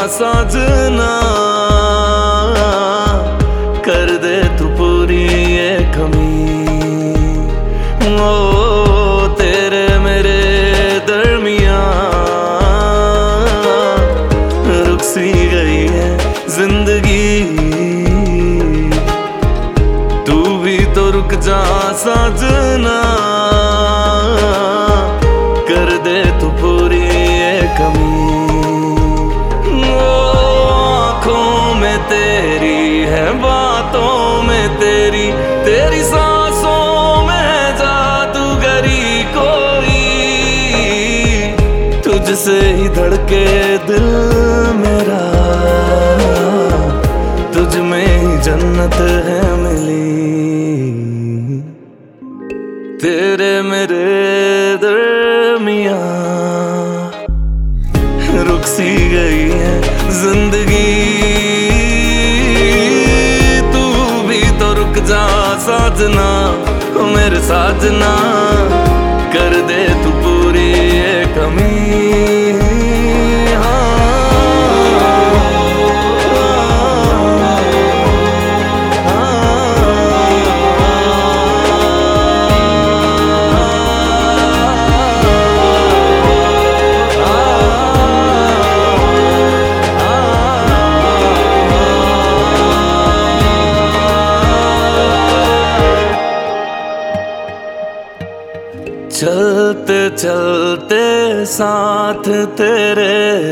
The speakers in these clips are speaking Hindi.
साजना, कर दे तू पूरी ये कमी। ओ तेरे मेरे दरमिया रुक सी गई है जिंदगी, तू भी तो रुक जा साजना, कर दे तू पूरी ये कमी। आँखों में तेरी है, बातों में तेरी, तेरी सांसों में जादूगरी कोई, तुझसे ही धड़के दिल मेरा, तुझ में ही जन्नत है मिली। तेरे मेरे दरमिया रुक सी गई है जिंदगी, तू भी तो रुक जा साजना, मेरे साजना, कर दे तू पूरी ये कमी। चलते चलते साथ तेरे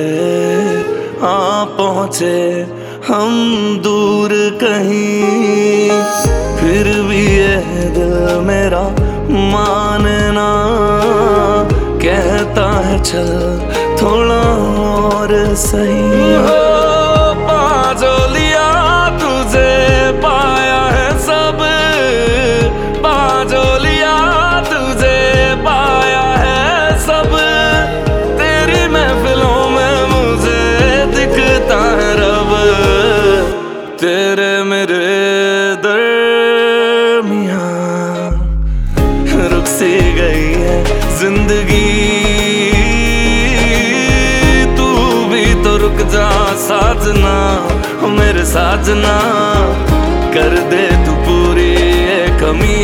आ पहुँचे हम दूर कहीं, फिर भी ये दिल मेरा मानना कहता है चल थोड़ा और सही। हो पाजो लिया तुझे पाया है सब, पाजो लिया तुझे पाया है सब, तेरी महफिलों में मुझे दिखता है रब। तेरे मेरे दरमिया रुक सी गई है जिंदगी, तू भी तो रुक जा साजना, मेरे साजना, कर दे तू पूरी ये कमी।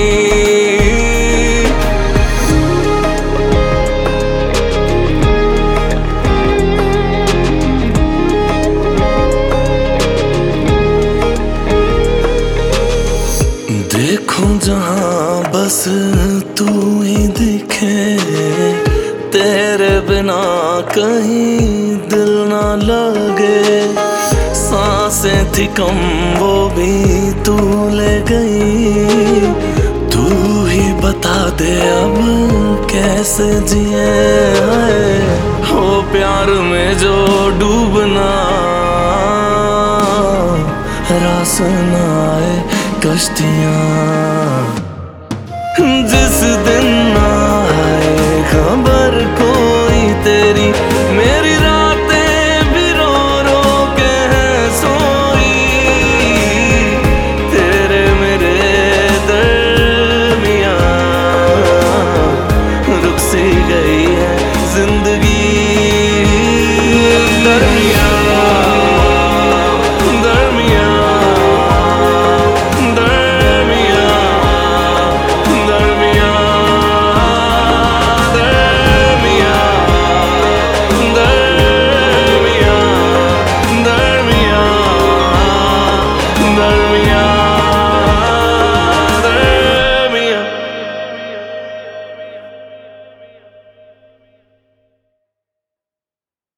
देखूं जहां बस तू ही दिखे, तेरे बिना कहीं दिल ना लगे, सांसें थी कम वो भी तू ले गई, तू ही बता दे अब कैसे जिए। हो प्यार में जो डूबना, रास ना आए कश्तियाँ, जिस दिन आए खबर